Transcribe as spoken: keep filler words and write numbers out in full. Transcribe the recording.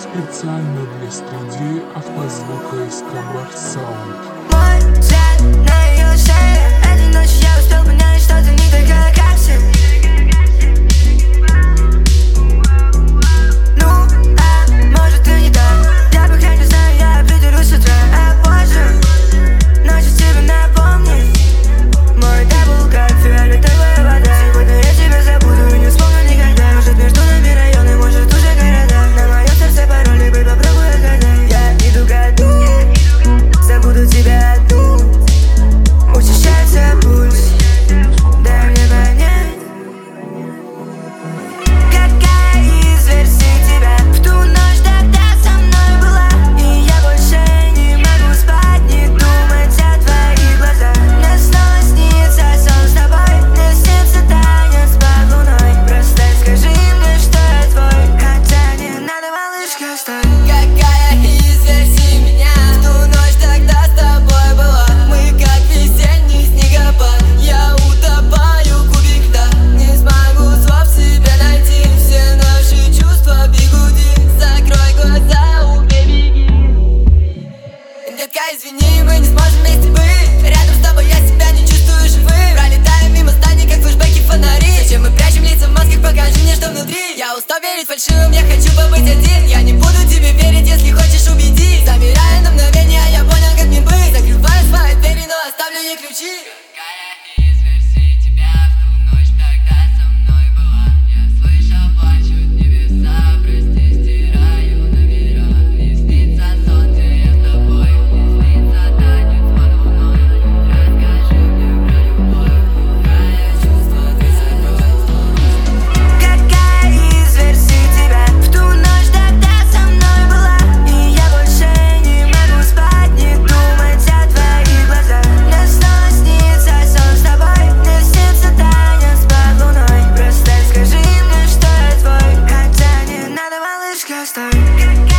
специально для студии автозвука Эскобар Саунд. Мой взгляд на ее шее. Этой ночью я успел понять, что ты не такая, как все. Ну, а может ты не так. Я пока не знаю, я придерусь с утра. А позже ночью тебе напомнить. Мой дабл как фиолетовая вода. Сегодня я тебя забуду и не вспомню никогда. Может между нами районы, может уже города. На моем сердце пароли, быть попробуй отгадай. Я иду ко дну, забуду тебя одну. Учащается пульс, дай мне понять, какая из версий тебя в ту ночь тогда со мной была. И я больше не могу спать, не думать о твоих глазах. Мне снова снится сон с тобой, мне снится танец под луной. Просто скажи мне, что я твой, хотя не надо, малышка, стой. Какая из версий меня в ту ночь тогда с тобой была? Мы как весенний снегопад, я утопаю в кубик льда. Не смогу слов себе найти, все наши чувства бегуди. Закрой глаза, убей, беги. Детка, извини, мы не сможем вместе быть. Рядом с тобой я себя не чувствую живым. Пролетаем мимо зданий, как флешбеки, фонари. Зачем мы прячем лица в масках, покажи мне, что внутри. Я устал верить фальшивым, я хочу побыть один. Я не буду тебе верить, если хочешь убедить. Замирая на мгновение, я понял, как мне быть. Закрываю свои двери, но оставлю ей ключи. Какая из версий тебя в ту ночь тогда со мной была? Я слышал, плачут небеса, прости, стираю номера. Не снится сон, где я с тобой, не снится танец под луной. Расскажи мне про любовь, какая чувство ты закрой. Какая из версий тебя в ту ночь тогда со мной была? И я больше не могу спать, не думать о твоих глазах. Мне снова снится сон с тобой, мне снится танец под луной. Просто скажи мне, что я твой, хотя не надо, малышка, стой.